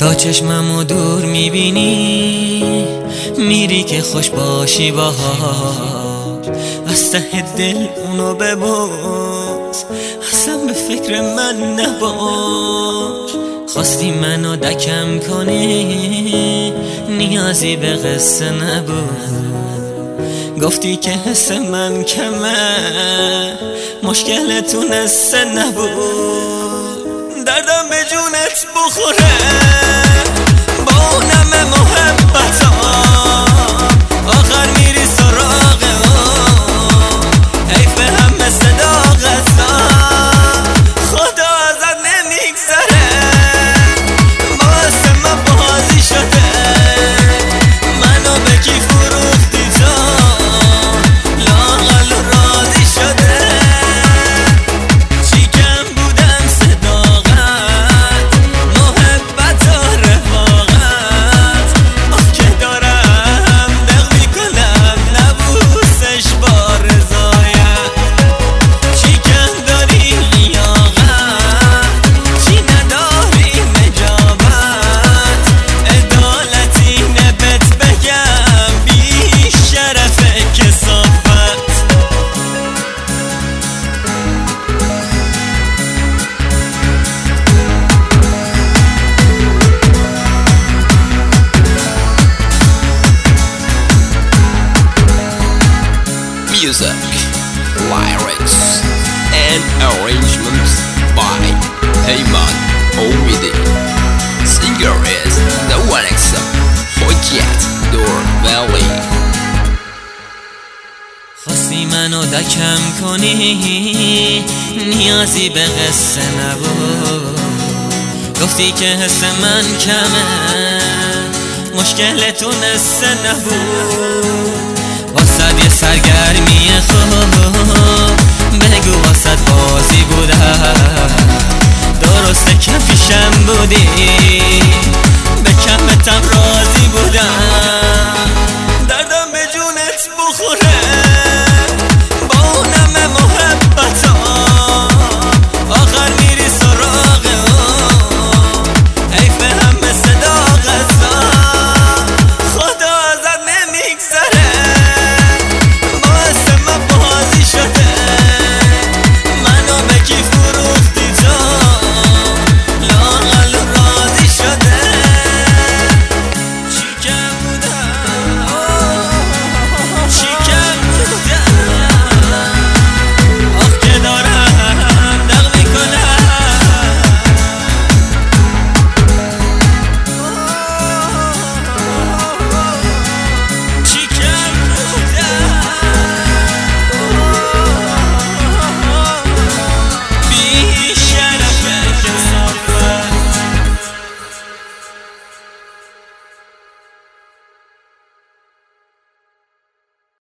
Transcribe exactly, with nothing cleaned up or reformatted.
تا چشممو دور میبینی میری که خوش باشی باهاش، از ته دل اونو ببوس، اصلا به فکر من نباش. خواستی منو دکم کنی نیازی به قصه نبود، گفتی که حس من کمه مشکل تونسته نبود. دردم به جونت بخوره با اونم محبت ها، آخر میری سراغ اون، حیف همه صداقت ها، خدا ازت نمیگذره، باعث من بازی شده، منو به کی فروختی تو، لااقل راضی شده. چی کم بودم صداقت، محبت و رفاقت، آه که دارم دق میکنم نبوسش با رضایت. چی کم داری لیاقت، چی نداری نجابت، عدالتی نبت بگم بی شرف کسافت. Music, lyrics, and arrangements by Heyman Omidi. Singer is the one except Hojjat Dur Valley. خواستی منو دکم کنی نیازی به قصه نبود، گفتی که حس من کمه مشکل تونسته نبود. واسد یه سرگرمی خوب بگو واسد بازی بودم، درسته که پیشم بودی به کمتم راضی بودم.